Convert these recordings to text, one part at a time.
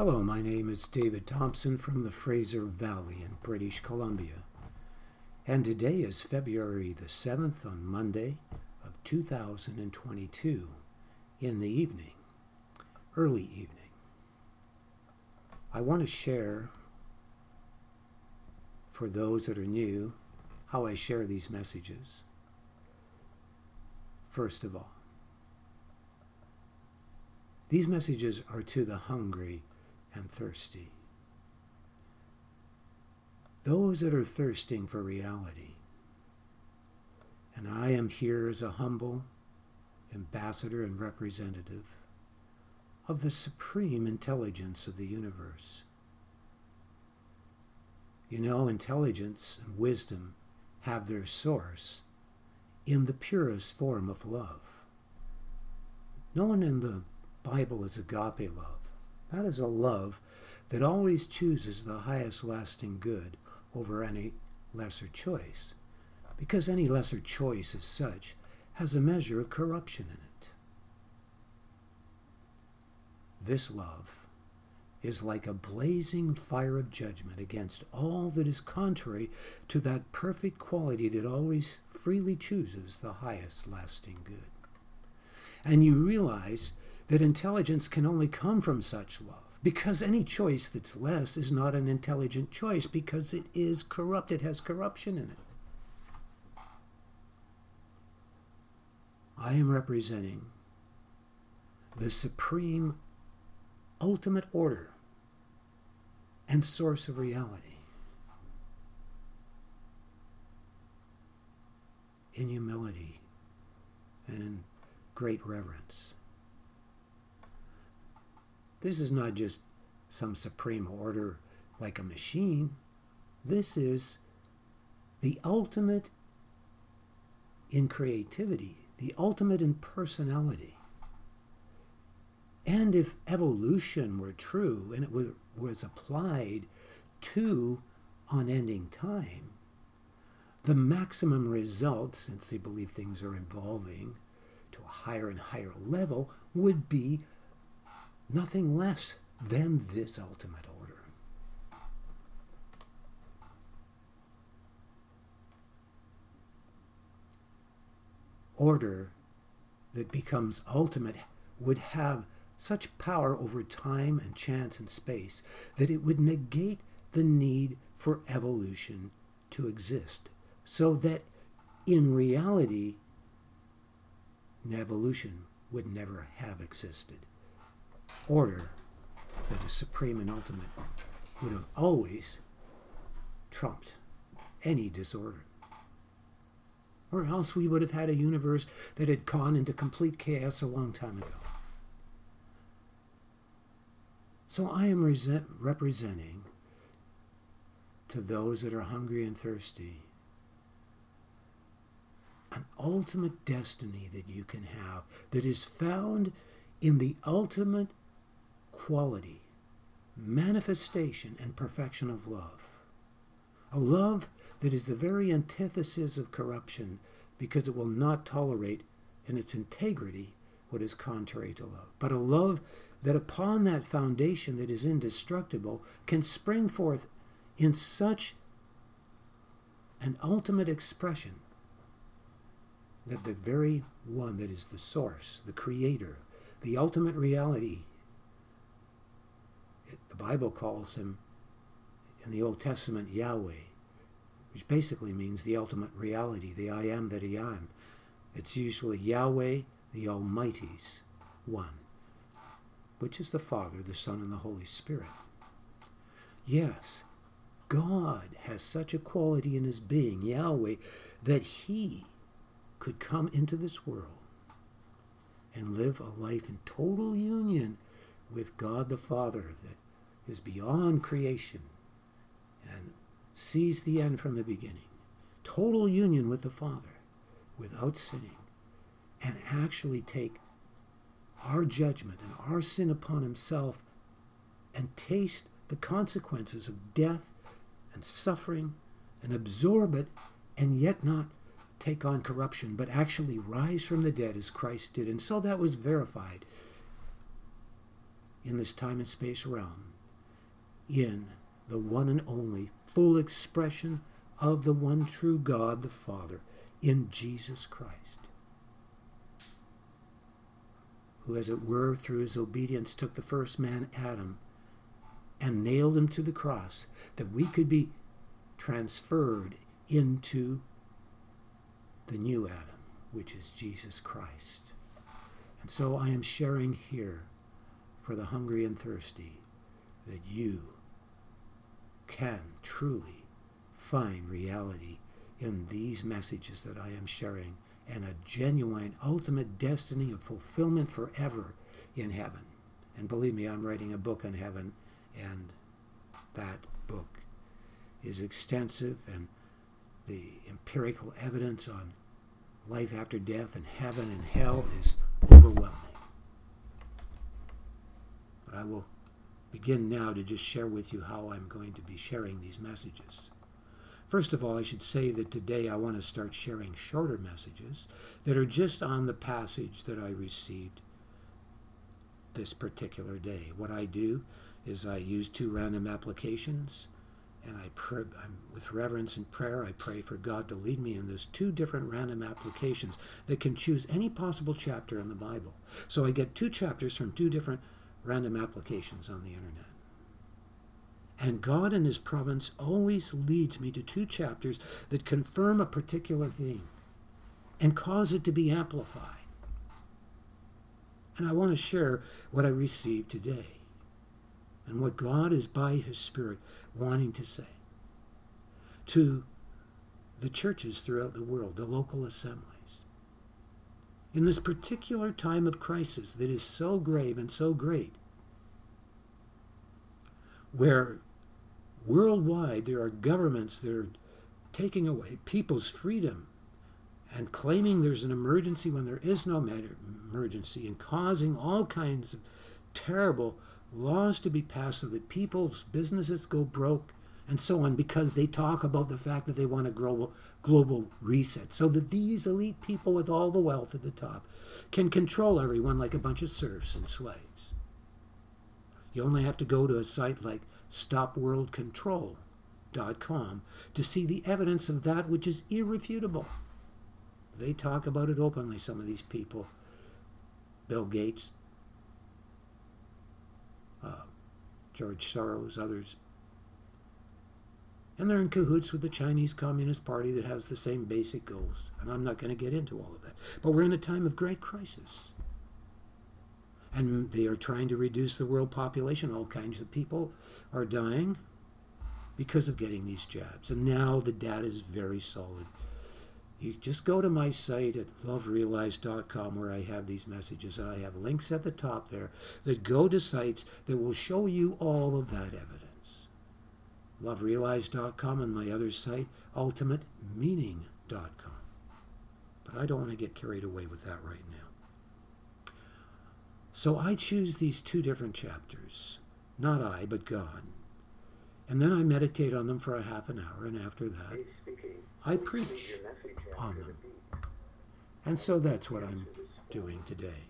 Hello, my name is David Thompson from the Fraser Valley in British Columbia. And today is February the 7th on Monday of 2022 in the evening, early evening. I want to share, for those that are new, how I share these messages. First of all, these messages are to the hungry and thirsty. Those that are thirsting for reality. And I am here as a humble ambassador and representative of the supreme intelligence of the universe. You know, intelligence and wisdom have their source in the purest form of love. Known in the Bible as agape love. That is a love that always chooses the highest lasting good over any lesser choice, because any lesser choice as such has a measure of corruption in it. This love is like a blazing fire of judgment against all that is contrary to that perfect quality that always freely chooses the highest lasting good. And you realize that intelligence can only come from such love, because any choice that's less is not an intelligent choice, because it is corrupt. It has corruption in it. I am representing the supreme ultimate order and source of reality in humility and in great reverence. This is not just some supreme order like a machine. This is the ultimate in creativity, the ultimate in personality. And if evolution were true and it was applied to unending time, the maximum result, since they believe things are evolving to a higher and higher level, would be nothing less than this ultimate order. Order that becomes ultimate would have such power over time and chance and space that it would negate the need for evolution to exist, so that in reality, evolution would never have existed. Order that is supreme and ultimate would have always trumped any disorder. Or else we would have had a universe that had gone into complete chaos a long time ago. So I am representing to those that are hungry and thirsty an ultimate destiny that you can have that is found in the ultimate quality, manifestation, and perfection of love. A love that is the very antithesis of corruption, because it will not tolerate in its integrity what is contrary to love. But a love that upon that foundation that is indestructible can spring forth in such an ultimate expression that the very one that is the source, the creator, the ultimate reality, the Bible calls him in the Old Testament Yahweh, which basically means the ultimate reality, the I am that I am. It's usually Yahweh, the Almighty's one, which is the Father, the Son, and the Holy Spirit. Yes, God has such a quality in his being, Yahweh, that he could come into this world and live a life in total union with God the Father that is beyond creation and sees the end from the beginning. Total union with the Father without sinning, and actually take our judgment and our sin upon himself and taste the consequences of death and suffering and absorb it, and yet not take on corruption, but actually rise from the dead as Christ did. And so that was verified in this time and space realm in the one and only full expression of the one true God, the Father, in Jesus Christ, who, as it were, through his obedience, took the first man, Adam, and nailed him to the cross, that we could be transferred into the new Adam, which is Jesus Christ. And so I am sharing here for the hungry and thirsty that you can truly find reality in these messages that I am sharing, and a genuine ultimate destiny of fulfillment forever in heaven. And believe me, I'm writing a book on heaven, and that book is extensive, and the empirical evidence on life after death and heaven and hell is overwhelming. But I will begin now to just share with you how I'm going to be sharing these messages. First of all, I should say that today I want to start sharing shorter messages that are just on the passage that I received this particular day. What I do is I use 2 random applications, and with reverence and prayer, I pray for God to lead me in those 2 different random applications that can choose any possible chapter in the Bible. So I get 2 chapters from 2 different random applications on the internet. And God in his providence always leads me to 2 chapters that confirm a particular theme and cause it to be amplified. And I want to share what I received today and what God is by his Spirit wanting to say to the churches throughout the world, the local assemblies. In this particular time of crisis that is so grave and so great, where worldwide there are governments that are taking away people's freedom and claiming there's an emergency when there is no emergency, and causing all kinds of terrible laws to be passed so that people's businesses go broke and so on, because they talk about the fact that they want a global reset, so that these elite people with all the wealth at the top can control everyone like a bunch of serfs and slaves. You only have to go to a site like stopworldcontrol.com to see the evidence of that which is irrefutable. They talk about it openly, some of these people. Bill Gates, George Soros, others. And they're in cahoots with the Chinese Communist Party that has the same basic goals. And I'm not going to get into all of that. But we're in a time of great crisis. And they are trying to reduce the world population. All kinds of people are dying because of getting these jabs. And now the data is very solid. You just go to my site at loverealized.com, where I have these messages, and I have links at the top there that go to sites that will show you all of that evidence. Loverealized.com, and my other site, ultimatemeaning.com. But I don't want to get carried away with that right now. So I choose these 2 different chapters. Not I, but God. And then I meditate on them for a half an hour, and after that, I preach on them. And so that's what I'm doing today.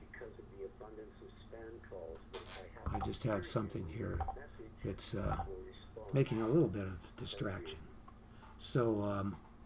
I just have something here that's making a little bit of distraction. So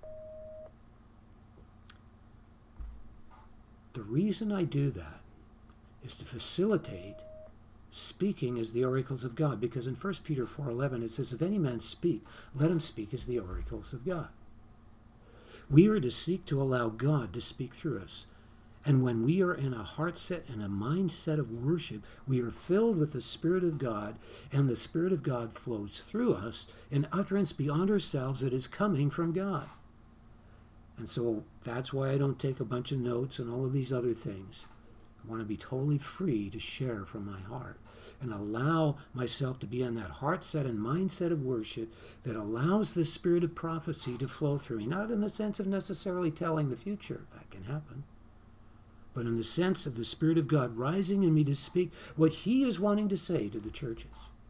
the reason I do that is to facilitate speaking as the oracles of God, because in 1 Peter 4:11 it says, if any man speak, let him speak as the oracles of God. We are to seek to allow God to speak through us. And when we are in a heart set and a mindset of worship, we are filled with the Spirit of God, and the Spirit of God flows through us in utterance beyond ourselves that is coming from God. And so that's why I don't take a bunch of notes and all of these other things. I want to be totally free to share from my heart and allow myself to be in that heart set and mindset of worship that allows the spirit of prophecy to flow through me. Not in the sense of necessarily telling the future, that can happen, but in the sense of the Spirit of God rising in me to speak what He is wanting to say to the churches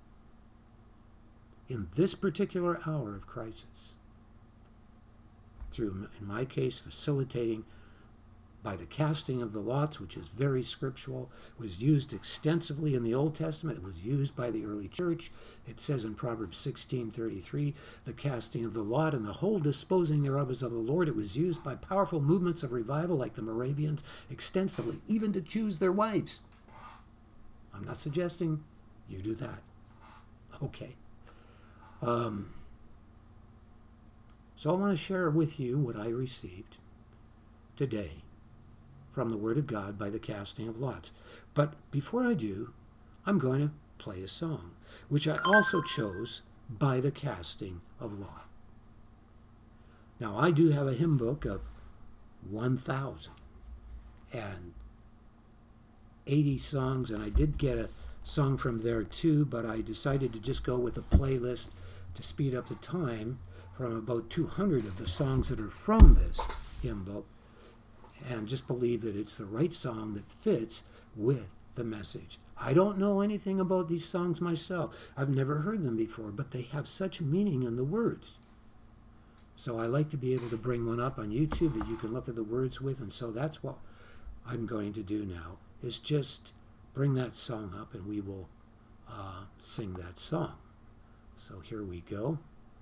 in this particular hour of crisis. Through, in my case, facilitating by the casting of the lots, which is very scriptural. It was used extensively in the Old Testament. It was used by the early church. It says in Proverbs 16:33, the casting of the lot and the whole disposing thereof is of the Lord. It was used by powerful movements of revival like the Moravians extensively, even to choose their wives. I'm not suggesting you do that. Okay. So I want to share with you what I received today from the Word of God by the casting of lots. But before I do, I'm going to play a song, which I also chose by the casting of lot. Now, I do have a hymn book of 1,080 songs, and I did get a song from there too, but I decided to just go with a playlist to speed up the time from about 200 of the songs that are from this hymn book, and just believe that it's the right song that fits with the message. I don't know anything about these songs myself. I've never heard them before, but they have such meaning in the words. So I like to be able to bring one up on YouTube that you can look at the words with, and so that's what I'm going to do now, is just bring that song up and we will sing that song. So here we go.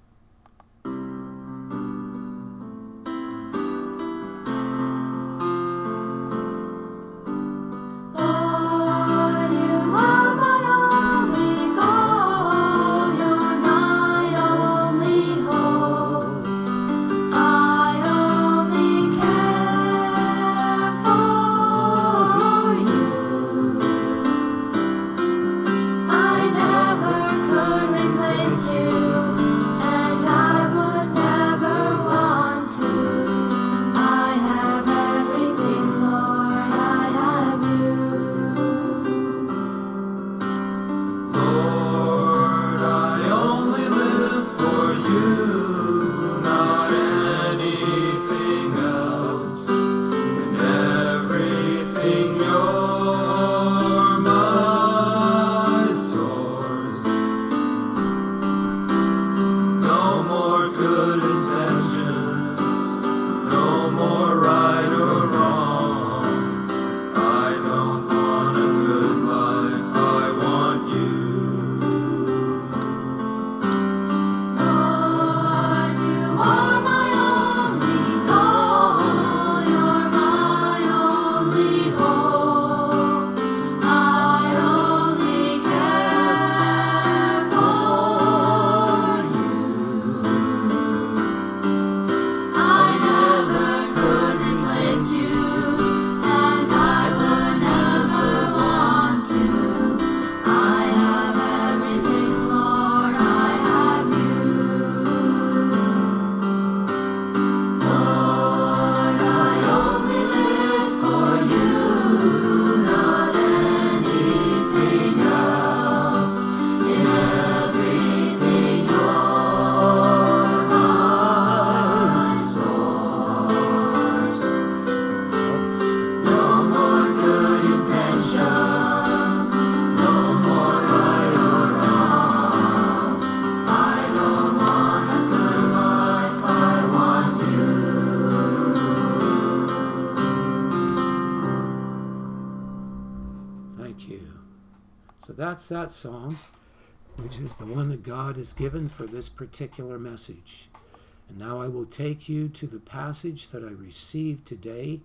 That's that song, which is the one that God has given for this particular message. And now I will take you to the passage that I received today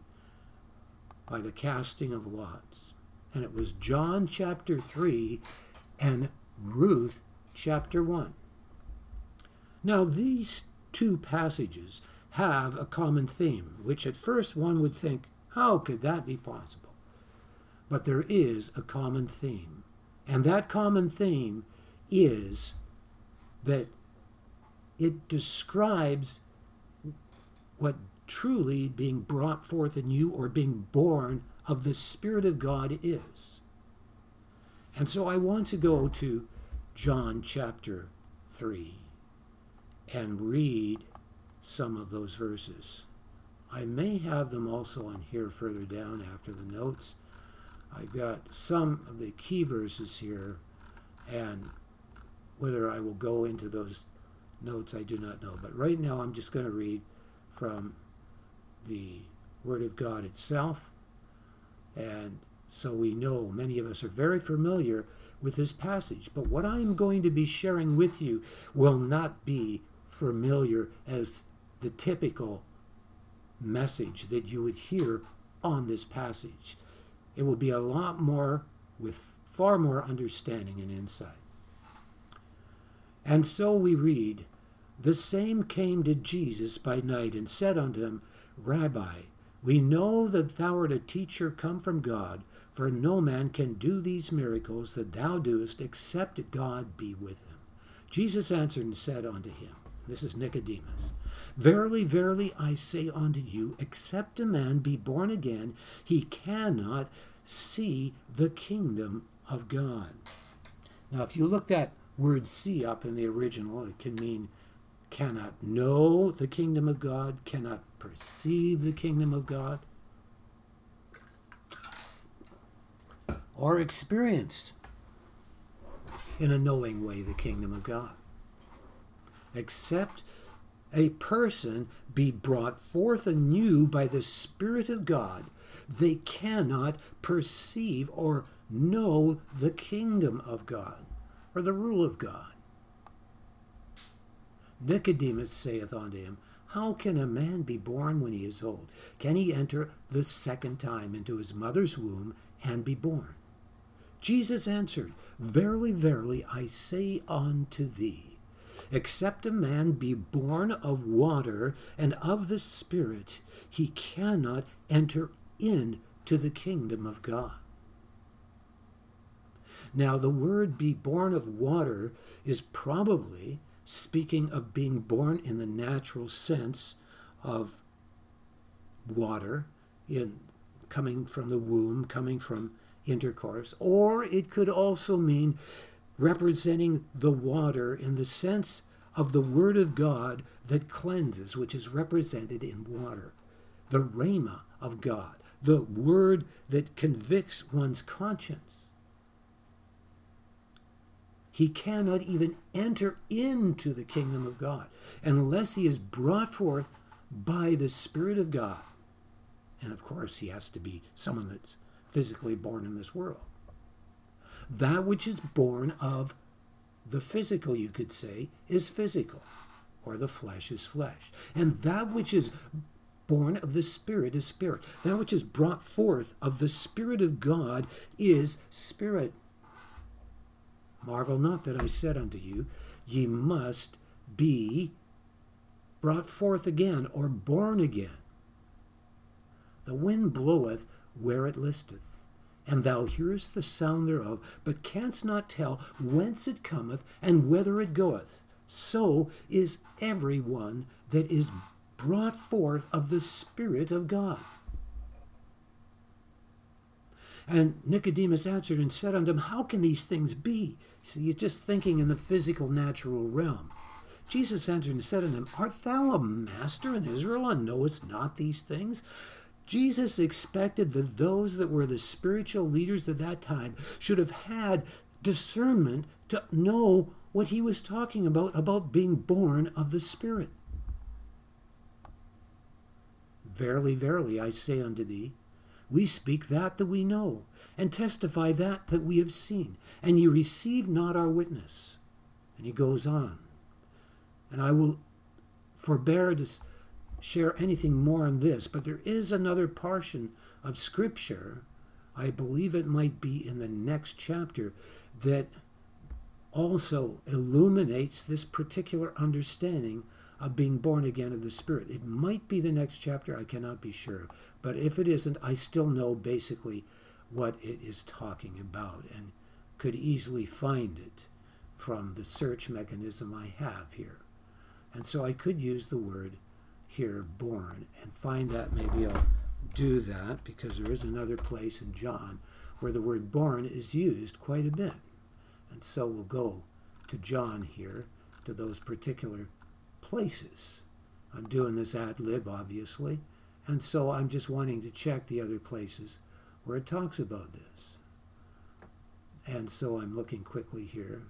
by the casting of lots. And it was John chapter 3 and Ruth chapter 1. Now these two passages have a common theme, which at first one would think, how could that be possible? But there is a common theme. And that common theme is that it describes what truly being brought forth in you or being born of the Spirit of God is. And so I want to go to John chapter 3 and read some of those verses. I may have them also on here further down after the notes. I've got some of the key verses here, and whether I will go into those notes, I do not know. But right now I'm just going to read from the Word of God itself. And so we know many of us are very familiar with this passage. But what I'm going to be sharing with you will not be familiar as the typical message that you would hear on this passage. It will be a lot more, with far more understanding and insight. And so we read, "The same came to Jesus by night and said unto him, Rabbi, we know that thou art a teacher come from God, for no man can do these miracles that thou doest, except God be with him. Jesus answered and said unto him," this is Nicodemus, "Verily, verily, I say unto you, except a man be born again, he cannot see the kingdom of God." Now, if you look that word "see" up in the original, it can mean cannot know the kingdom of God, cannot perceive the kingdom of God, or experience in a knowing way the kingdom of God. Except a person be brought forth anew by the Spirit of God, they cannot perceive or know the kingdom of God, or the rule of God. Nicodemus saith unto him, How can a man be born when he is old? Can he enter the second time into his mother's womb and be born? Jesus answered, Verily, verily, I say unto thee, except a man be born of water and of the Spirit, he cannot enter into the kingdom of God. Now, the word "be born of water" is probably speaking of being born in the natural sense of water, in coming from the womb, coming from intercourse, or it could also mean representing the water in the sense of the Word of God that cleanses, which is represented in water, the Rhema of God, the Word that convicts one's conscience. He cannot even enter into the kingdom of God unless he is brought forth by the Spirit of God. And of course, he has to be someone that's physically born in this world. That which is born of the physical, you could say, is physical, or the flesh is flesh. And that which is born of the Spirit is spirit. That which is brought forth of the Spirit of God is spirit. Marvel not that I said unto you, ye must be brought forth again, or born again. The wind bloweth where it listeth, and thou hearest the sound thereof, but canst not tell whence it cometh and whither it goeth. So is every one that is brought forth of the Spirit of God. And Nicodemus answered and said unto him, How can these things be? See, he's just thinking in the physical, natural realm. Jesus answered and said unto him, Art thou a master in Israel, and knowest not these things? Jesus expected that those that were the spiritual leaders of that time should have had discernment to know what he was talking about being born of the Spirit. Verily, verily, I say unto thee, we speak that we know, and testify that we have seen, and ye receive not our witness. And he goes on. And I will forbear to share anything more on this, but there is another portion of Scripture, I believe it might be in the next chapter, that also illuminates this particular understanding of being born again of the Spirit. It might be the next chapter, I cannot be sure. But if it isn't, I still know basically what it is talking about and could easily find it from the search mechanism I have here. And so I could use the word here, born, and find that. Maybe I'll do that because there is another place in John where the word born is used quite a bit. And so we'll go to John here, to those particular places. I'm doing this ad lib, obviously, and so I'm just wanting to check the other places where it talks about this. And so I'm looking quickly here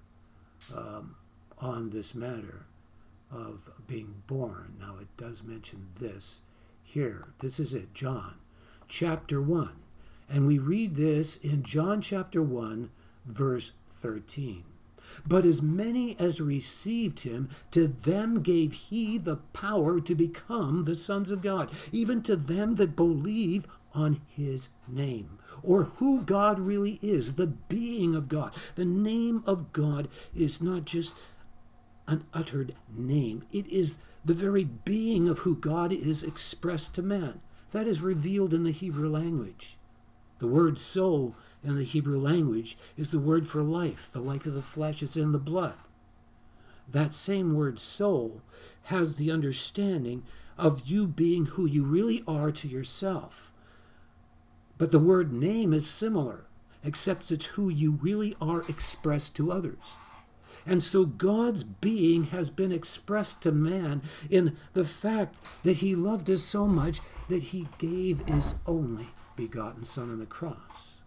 on this matter of being born. Now it does mention this here. This is it, John chapter 1. And we read this in John chapter 1, verse 13. But as many as received him, to them gave he the power to become the sons of God, even to them that believe on his name, or who God really is, the being of God. The name of God is not just an uttered name. It is the very being of who God is expressed to man. That is revealed in the Hebrew language. The word soul in the Hebrew language is the word for life, the life of the flesh. It's in the blood. That same word soul has the understanding of you being who you really are to yourself. But the word name is similar, except it's who you really are expressed to others. And so God's being has been expressed to man in the fact that he loved us so much that he gave his only begotten Son on the cross.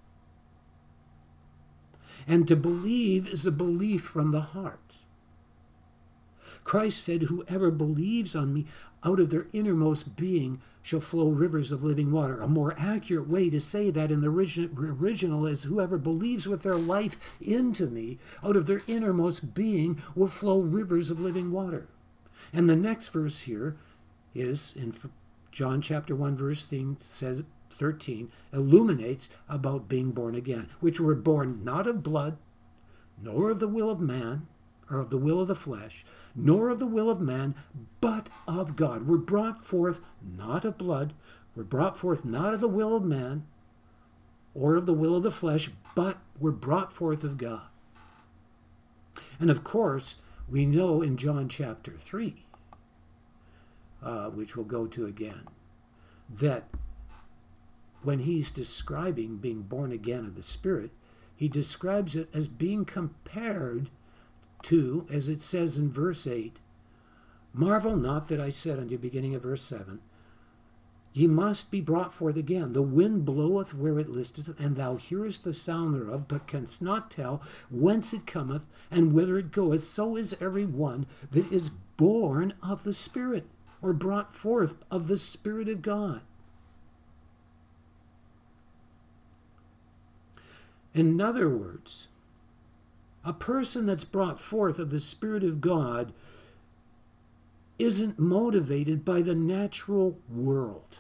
And to believe is a belief from the heart. Christ said, whoever believes on me, out of their innermost being shall flow rivers of living water. A more accurate way to say that in the original is, whoever believes with their life into me, out of their innermost being will flow rivers of living water. And the next verse here is in John chapter 1, verse 13, illuminates about being born again, which were born not of blood, nor of the will of man, or of the will of the flesh, nor of the will of man, but of God. We're brought forth not of blood, we're brought forth not of the will of man, or of the will of the flesh, but we're brought forth of God. And of course, we know in John chapter 3, which we'll go to again, that when he's describing being born again of the Spirit, he describes it as being compared to, as it says in verse 8, marvel not that I said unto you, beginning of verse 7, ye must be brought forth again. The wind bloweth where it listeth, and thou hearest the sound thereof, but canst not tell whence it cometh, and whither it goeth. So is every one that is born of the Spirit, or brought forth of the Spirit of God. In other words, a person that's brought forth of the Spirit of God isn't motivated by the natural world.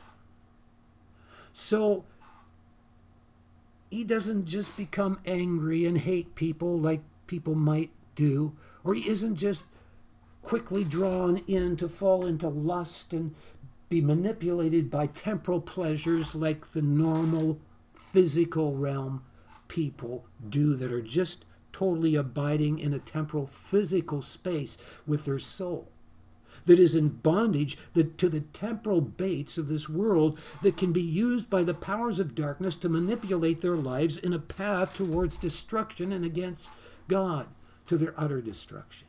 So he doesn't just become angry and hate people like people might do, or he isn't just quickly drawn in to fall into lust and be manipulated by temporal pleasures like the normal physical realm people do that are just totally abiding in a temporal physical space with their soul that is in bondage to the temporal baits of this world that can be used by the powers of darkness to manipulate their lives in a path towards destruction and against God, to their utter destruction.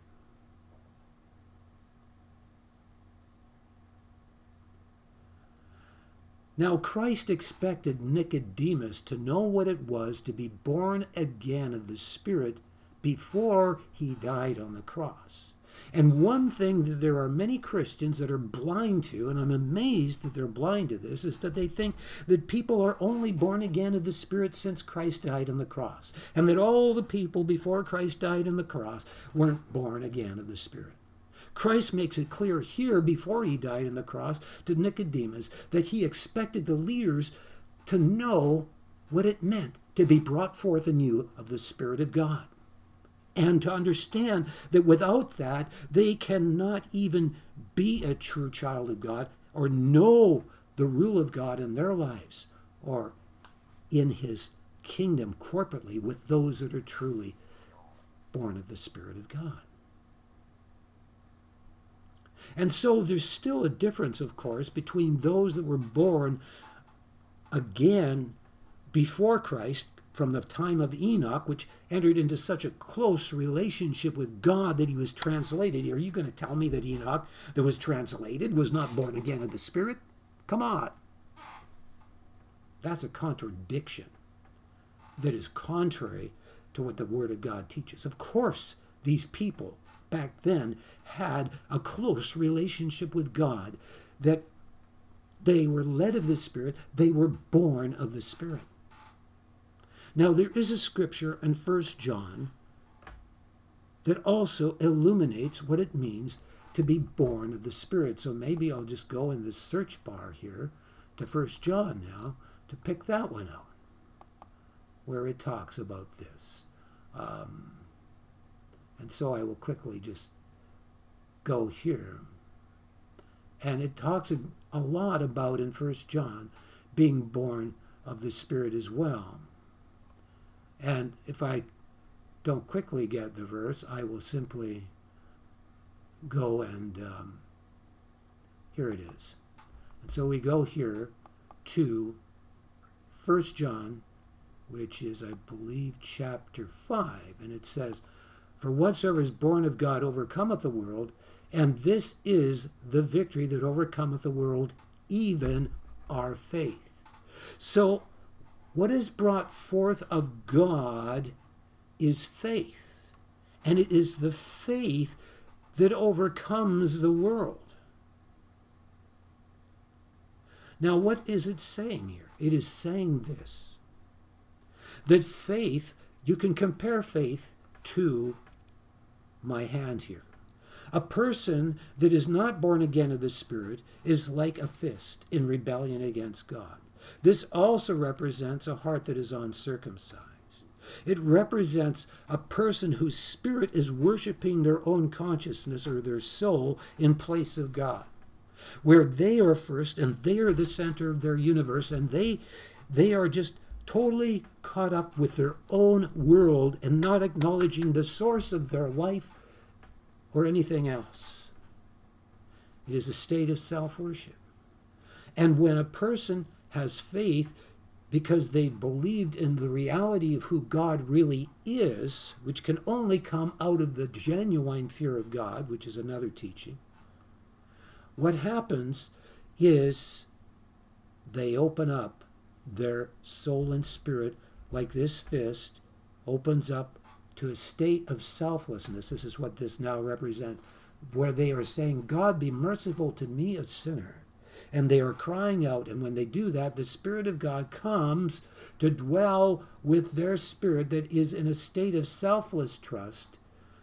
Now, Christ expected Nicodemus to know what it was to be born again of the Spirit before he died on the cross. And one thing that there are many Christians that are blind to, and I'm amazed that they're blind to this, is that they think that people are only born again of the Spirit since Christ died on the cross, and that all the people before Christ died on the cross weren't born again of the Spirit. Christ makes it clear here before he died on the cross to Nicodemus that he expected the leaders to know what it meant to be brought forth anew of the Spirit of God, and to understand that without that they cannot even be a true child of God or know the rule of God in their lives or in his kingdom corporately with those that are truly born of the Spirit of God. And so there's still a difference, of course, between those that were born again before Christ from the time of Enoch, which entered into such a close relationship with God that he was translated. Are you going to tell me that Enoch that was translated was not born again of the Spirit? Come on. That's a contradiction that is contrary to what the Word of God teaches. Of course, these people back then had a close relationship with God that They were led of the Spirit. They were born of the Spirit. Now, there is a scripture in 1 John that also illuminates what it means to be born of the Spirit. So maybe I'll just go in the search bar here to 1 John now to pick that one out, where it talks about this. And so I will quickly just go here. And it talks a lot about, in 1 John, being born of the Spirit as well. And if I don't quickly get the verse, I will simply go and here it is. And so we go here to 1 John, which is, I believe, chapter 5, and it says, "For whatsoever is born of God overcometh the world, and this is the victory that overcometh the world, even our faith." So what is brought forth of God is faith. And it is the faith that overcomes the world. Now, what is it saying here? It is saying this, that faith, you can compare faith to my hand here. A person that is not born again of the Spirit is like a fist in rebellion against God. This also represents a heart that is uncircumcised. It represents a person whose spirit is worshiping their own consciousness or their soul in place of God, where they are first and they are the center of their universe, and they are just totally caught up with their own world and not acknowledging the source of their life or anything else. It is a state of self-worship. And when a person has faith because they believed in the reality of who God really is, which can only come out of the genuine fear of God, which is another teaching, what happens is they open up their soul and spirit like this fist opens up to a state of selflessness. This is what this now represents, where they are saying, "God, be merciful to me, a sinner." And they are crying out, and when they do that, the Spirit of God comes to dwell with their spirit that is in a state of selfless trust.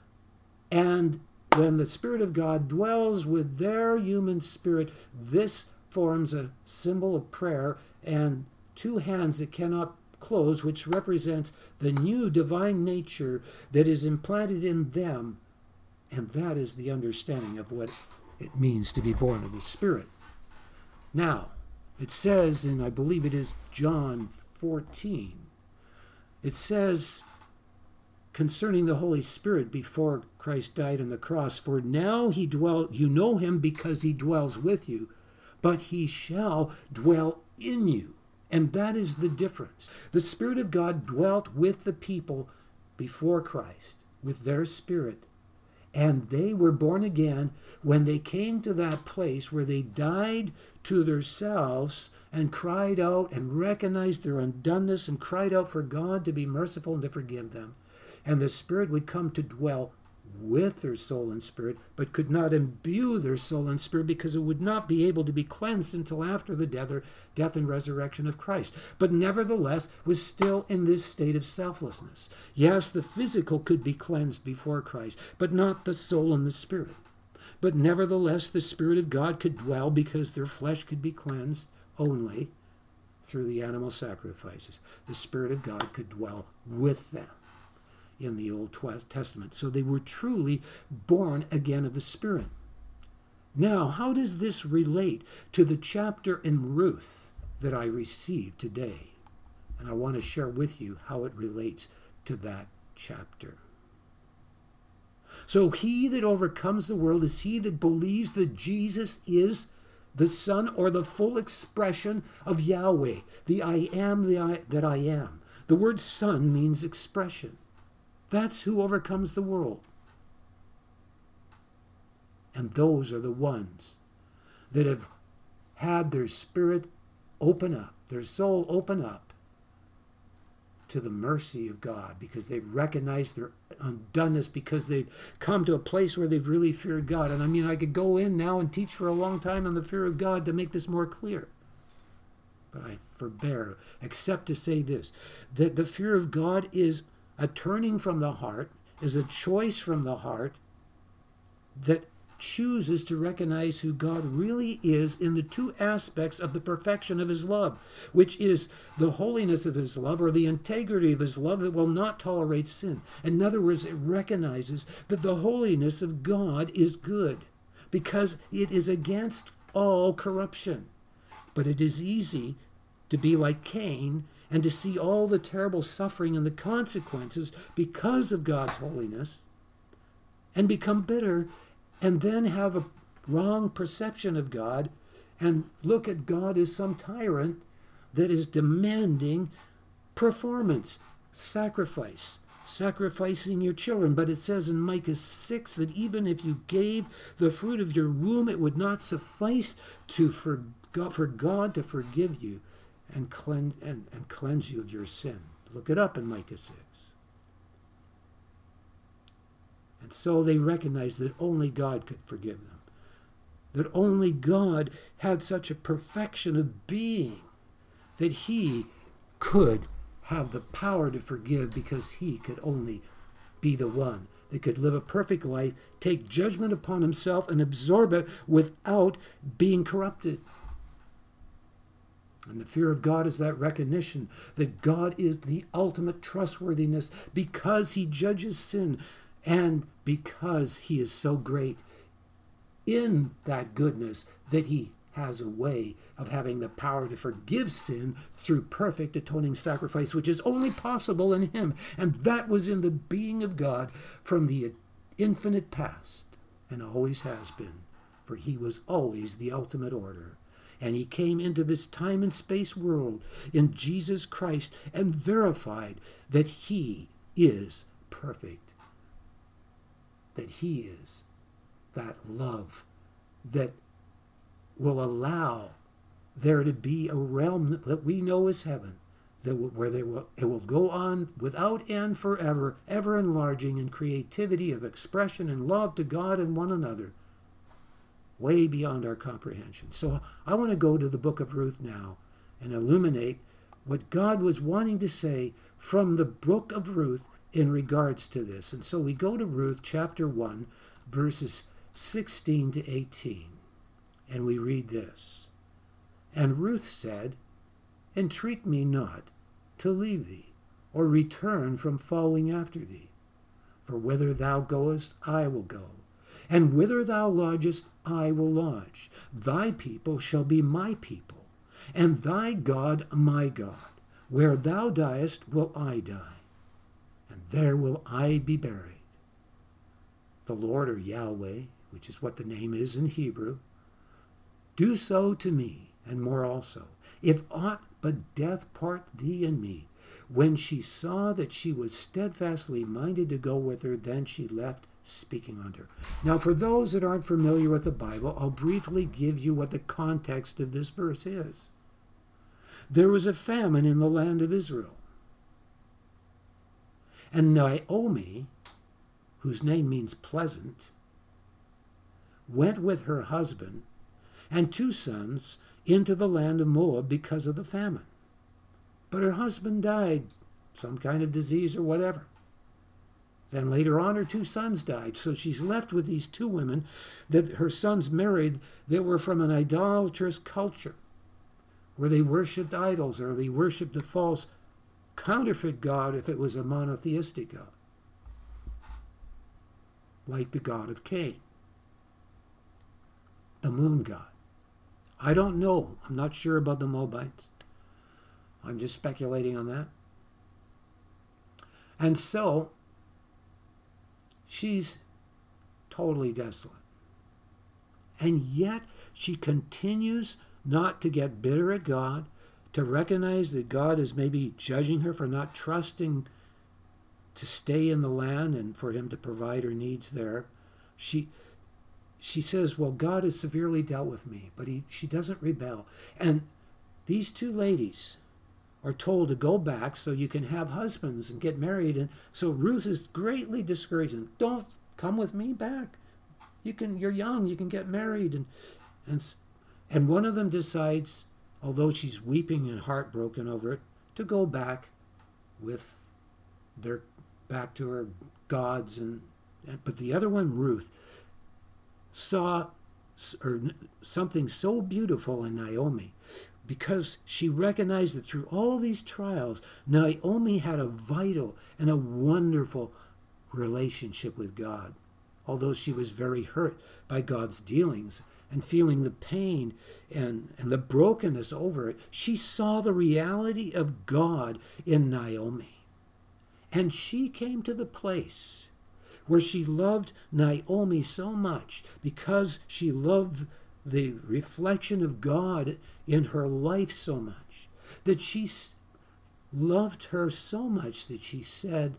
And when the Spirit of God dwells with their human spirit, this forms a symbol of prayer and two hands that cannot close, which represents the new divine nature that is implanted in them. And that is the understanding of what it means to be born of the Spirit. Now, it says, and I believe it is John 14, it says concerning the Holy Spirit before Christ died on the cross, "For now you know him because he dwells with you, but he shall dwell in you." And that is the difference. The Spirit of God dwelt with the people before Christ, with their spirit. And they were born again when they came to that place where they died to themselves and cried out and recognized their undoneness and cried out for God to be merciful and to forgive them. And the Spirit would come to dwell with their soul and spirit, but could not imbue their soul and spirit because it would not be able to be cleansed until after the death and resurrection of Christ. But nevertheless was still in this state of selflessness. Yes, the physical could be cleansed before Christ, but not the soul and the spirit. But nevertheless, the Spirit of God could dwell because their flesh could be cleansed only through the animal sacrifices. The Spirit of God could dwell with them in the Old Testament. So they were truly born again of the Spirit. Now, how does this relate to the chapter in Ruth that I received today? And I want to share with you how it relates to that chapter. So he that overcomes the world is he that believes that Jesus is the Son, or the full expression of Yahweh, the I am that I am. The word Son means expression. That's who overcomes the world. And those are the ones that have had their spirit open up, their soul open up to the mercy of God, because they've recognized done this because they've come to a place where they've really feared God. And I mean, I could go in now and teach for a long time on the fear of God to make this more clear. But I forbear, except to say this, that the fear of God is a turning from the heart, is a choice from the heart that chooses to recognize who God really is in the two aspects of the perfection of his love, which is the holiness of his love, or the integrity of his love that will not tolerate sin. In other words, it recognizes that the holiness of God is good because it is against all corruption. But it is easy to be like Cain and to see all the terrible suffering and the consequences because of God's holiness and become bitter and then have a wrong perception of God and look at God as some tyrant that is demanding performance, sacrificing your children. But it says in Micah 6 that even if you gave the fruit of your womb, it would not suffice for God to forgive you and cleanse you of your sin. Look it up in Micah 6. And so they recognized that only God could forgive them, that only God had such a perfection of being that he could have the power to forgive because he could only be the one that could live a perfect life, take judgment upon himself, and absorb it without being corrupted. And the fear of God is that recognition that God is the ultimate trustworthiness because he judges sin and because he is so great in that goodness that he has a way of having the power to forgive sin through perfect atoning sacrifice, which is only possible in him. And that was in the being of God from the infinite past and always has been, for he was always the ultimate order. And he came into this time and space world in Jesus Christ and verified that he is perfect, that he is that love that will allow there to be a realm that we know as heaven, where it will go on without end forever, ever enlarging in creativity of expression and love to God and one another, way beyond our comprehension. So I want to go to the book of Ruth now and illuminate what God was wanting to say from the book of Ruth in regards to this. And so we go to Ruth chapter 1, verses 16 to 18, and we read this. And Ruth said, Entreat me not to leave thee, or return from following after thee. For whither thou goest, I will go, and whither thou lodgest, I will lodge. Thy people shall be my people, and thy God my God. Where thou diest will I die, and there will I be buried. The Lord, or Yahweh, which is what the name is in Hebrew, do so to me, and more also, if aught but death part thee and me. When she saw that she was steadfastly minded to go with her, then she left, speaking unto her. Now, for those that aren't familiar with the Bible, I'll briefly give you what the context of this verse is. There was a famine in the land of Israel. And Naomi, whose name means pleasant, went with her husband and 2 sons into the land of Moab because of the famine. But her husband died, some kind of disease or whatever. Then later on, her 2 sons died. So she's left with these 2 women that her sons married that were from an idolatrous culture where they worshipped idols or they worshipped the false counterfeit god if it was a monotheistic god, like the god of Cain, the moon god. I don't know. I'm not sure about the Moabites. I'm just speculating on that. And so she's totally desolate. And yet she continues not to get bitter at God, to recognize that God is maybe judging her for not trusting to stay in the land and for him to provide her needs there. She says, well, God has severely dealt with me, but she doesn't rebel. And these 2 ladies are told to go back so you can have husbands and get married. And so Ruth is greatly discouraging. Don't come with me back. You're young, you can get married. And one of them decides, although she's weeping and heartbroken over it, to go back back to her gods. But the other one, Ruth, saw something so beautiful in Naomi, because she recognized that through all these trials, Naomi had a vital and a wonderful relationship with God. Although she was very hurt by God's dealings and feeling the pain and the brokenness over it, she saw the reality of God in Naomi. And she came to the place where she loved Naomi so much because she loved the reflection of God in her life so much, that she loved her so much that she said,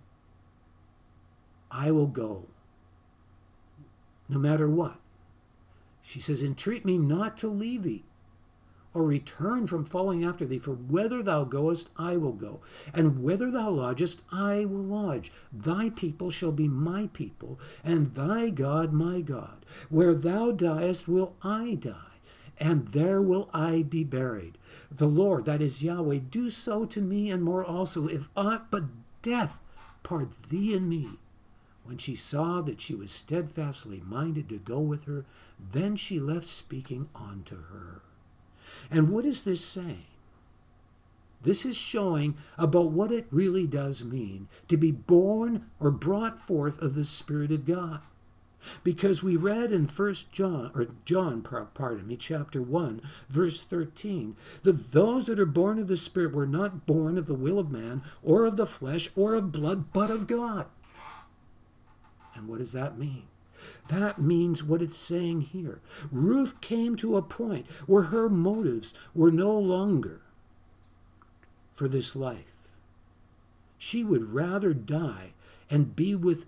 I will go, no matter what. She says, entreat me not to leave thee, or return from following after thee, for whither thou goest, I will go, and whither thou lodgest, I will lodge. Thy people shall be my people, and thy God my God. Where thou diest will I die, and there will I be buried. The Lord, that is Yahweh, do so to me and more also, if aught but death part thee and me. When she saw that she was steadfastly minded to go with her, then she left speaking unto her. And what is this saying? This is showing about what it really does mean to be born or brought forth of the Spirit of God. Because we read in John, chapter 1, verse 13, that those that are born of the Spirit were not born of the will of man, or of the flesh, or of blood, but of God. And what does that mean? That means what it's saying here. Ruth came to a point where her motives were no longer for this life. She would rather die and be with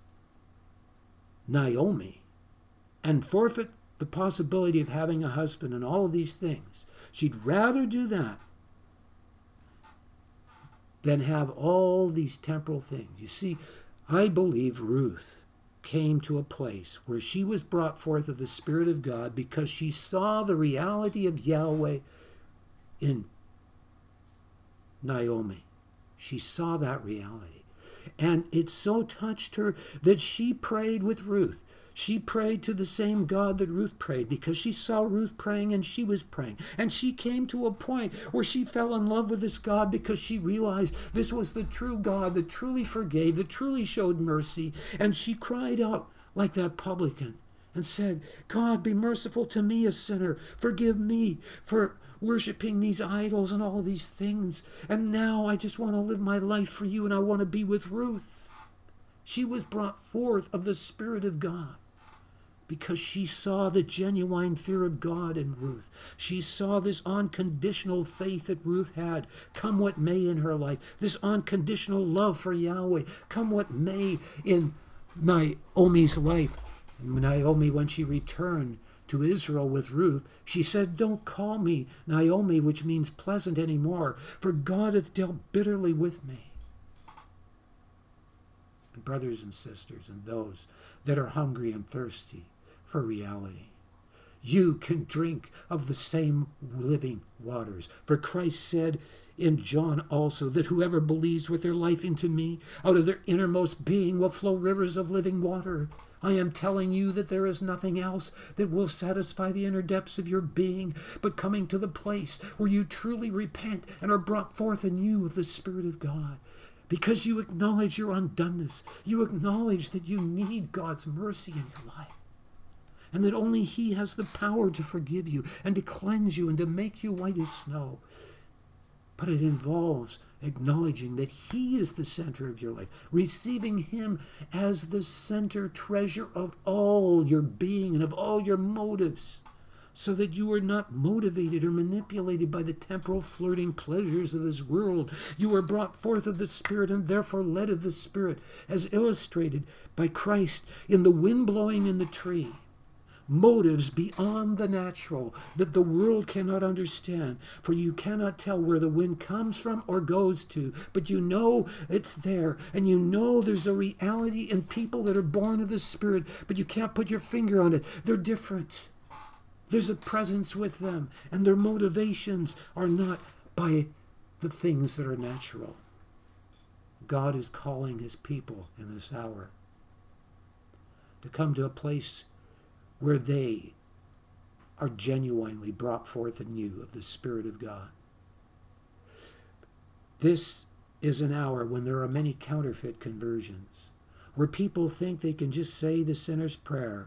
Naomi and forfeit the possibility of having a husband and all of these things. She'd rather do that than have all these temporal things. You see, I believe Ruth came to a place where she was brought forth of the Spirit of God because she saw the reality of Yahweh in Naomi. She saw that reality. And it so touched her that she prayed with Ruth. She prayed to the same God that Ruth prayed because she saw Ruth praying and she was praying. And she came to a point where she fell in love with this God because she realized this was the true God that truly forgave, that truly showed mercy. And she cried out like that publican and said, God, be merciful to me, a sinner. Forgive me for worshiping these idols and all these things. And now I just want to live my life for you and I want to be with Ruth. She was brought forth of the Spirit of God because she saw the genuine fear of God in Ruth. She saw this unconditional faith that Ruth had, come what may in her life, this unconditional love for Yahweh, come what may in Naomi's life. Naomi, when she returned to Israel with Ruth, she said, don't call me Naomi, which means pleasant anymore, for God hath dealt bitterly with me. And brothers and sisters, and those that are hungry and thirsty for reality, you can drink of the same living waters. For Christ said in John also that whoever believes with their life into me, out of their innermost being will flow rivers of living water. I am telling you that there is nothing else that will satisfy the inner depths of your being but coming to the place where you truly repent and are brought forth anew of the Spirit of God. Because you acknowledge your undoneness. You acknowledge that you need God's mercy in your life. And that only He has the power to forgive you and to cleanse you and to make you white as snow. But it involves acknowledging that He is the center of your life, receiving Him as the center treasure of all your being and of all your motives, so that you are not motivated or manipulated by the temporal flirting pleasures of this world. You are brought forth of the Spirit and therefore led of the Spirit, as illustrated by Christ in the wind blowing in the tree. motives beyond the natural that the world cannot understand. For you cannot tell where the wind comes from or goes to, but you know it's there, and you know there's a reality in people that are born of the Spirit, but you can't put your finger on it. They're different. There's a presence with them, and their motivations are not by the things that are natural. God is calling his people in this hour to come to a place where they are genuinely brought forth anew of the Spirit of God. This is an hour when there are many counterfeit conversions, where people think they can just say the sinner's prayer,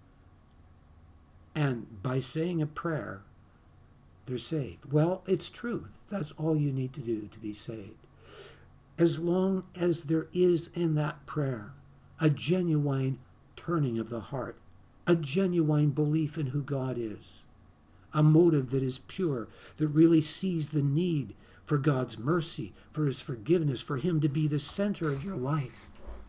and by saying a prayer, they're saved. Well, it's truth. That's all you need to do to be saved. As long as there is in that prayer a genuine turning of the heart, a genuine belief in who God is, a motive that is pure, that really sees the need for God's mercy, for his forgiveness, for him to be the center of your life.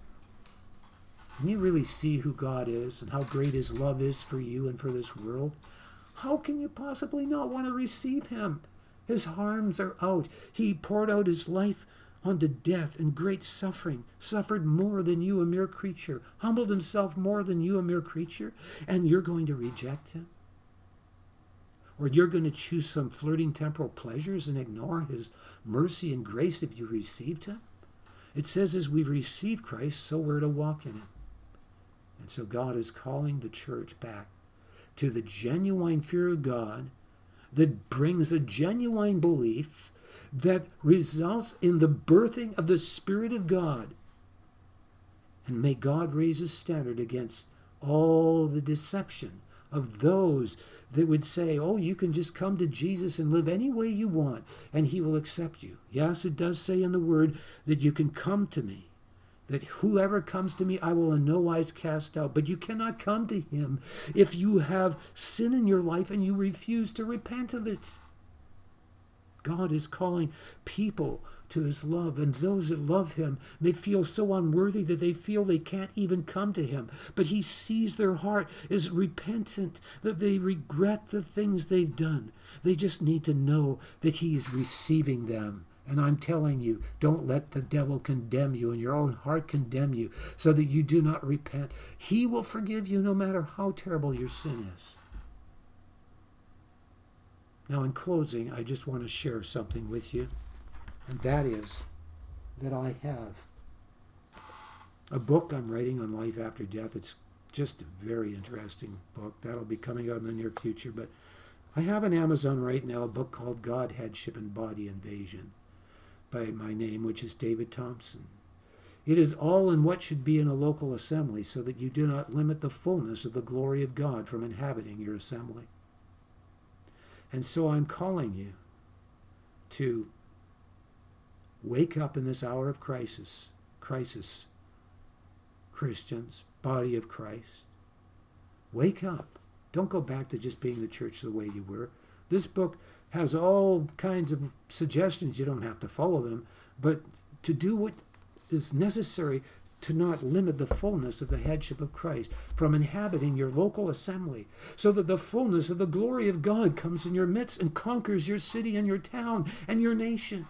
When you really see who God is and how great his love is for you and for this world, how can you possibly not want to receive him? His arms are out. He poured out his life unto death and great suffering, suffered more than you, a mere creature, humbled himself more than you, a mere creature, and you're going to reject him? Or you're going to choose some flirting temporal pleasures and ignore his mercy and grace if you received him? It says as we receive Christ, so we're to walk in him. And so God is calling the church back to the genuine fear of God that brings a genuine belief that results in the birthing of the Spirit of God. And may God raise a standard against all the deception of those that would say, oh, you can just come to Jesus and live any way you want, and he will accept you. Yes, it does say in the word that you can come to me, that whoever comes to me I will in no wise cast out. But you cannot come to him if you have sin in your life and you refuse to repent of it. God is calling people to his love, and those that love him may feel so unworthy that they feel they can't even come to him. But he sees their heart is repentant, that they regret the things they've done. They just need to know that he's receiving them. And I'm telling you, don't let the devil condemn you and your own heart condemn you so that you do not repent. He will forgive you no matter how terrible your sin is. Now, in closing, I just want to share something with you, and that is that I have a book I'm writing on life after death. It's just a very interesting book. That'll be coming out in the near future, but I have on Amazon right now a book called God, Headship, and Body Invasion by my name, which is David Thompson. It is all in what should be in a local assembly so that you do not limit the fullness of the glory of God from inhabiting your assembly. And so I'm calling you to wake up in this hour of crisis, Christians, body of Christ. Wake up. Don't go back to just being the church the way you were. This book has all kinds of suggestions. You don't have to follow them, but to do what is necessary to not limit the fullness of the headship of Christ from inhabiting your local assembly, so that the fullness of the glory of God comes in your midst and conquers your city and your town and your nation.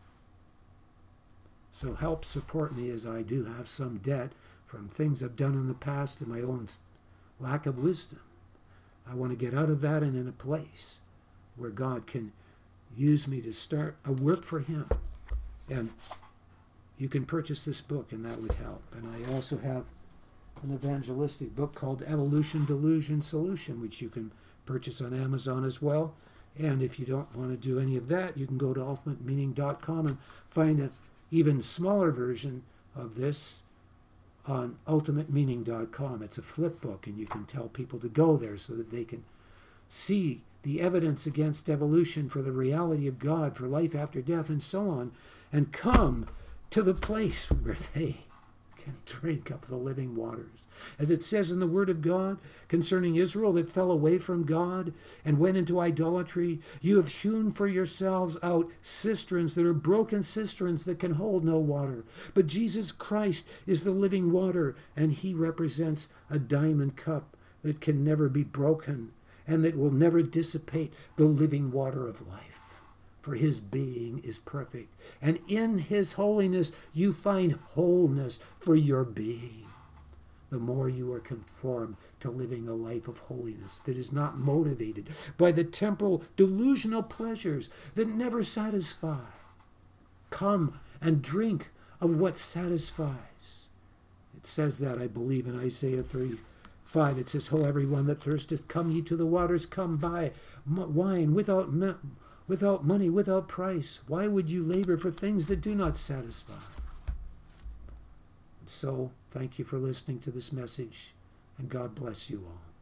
So help support me, as I do have some debt from things I've done in the past and my own lack of wisdom. I want to get out of that and in a place where God can use me to start a work for him. And you can purchase this book, and that would help. And I also have an evangelistic book called Evolution, Delusion, Solution, which you can purchase on Amazon as well. And if you don't want to do any of that, you can go to ultimatemeaning.com and find an even smaller version of this on ultimatemeaning.com. It's a flip book, and you can tell people to go there so that they can see the evidence against evolution for the reality of God, for life after death, and so on, and come to the place where they can drink of the living waters. As it says in the Word of God concerning Israel that fell away from God and went into idolatry, you have hewn for yourselves out cisterns that are broken cisterns that can hold no water. But Jesus Christ is the living water, and he represents a diamond cup that can never be broken and that will never dissipate, the living water of life. For his being is perfect, and in his holiness you find wholeness for your being. The more you are conformed to living a life of holiness that is not motivated by the temporal delusional pleasures that never satisfy. Come and drink of what satisfies. It says that, I believe, in Isaiah 35. It says, "Ho, everyone that thirsteth, come ye to the waters, come buy wine without money, without price. Why would you labor for things that do not satisfy?" And so, thank you for listening to this message, and God bless you all.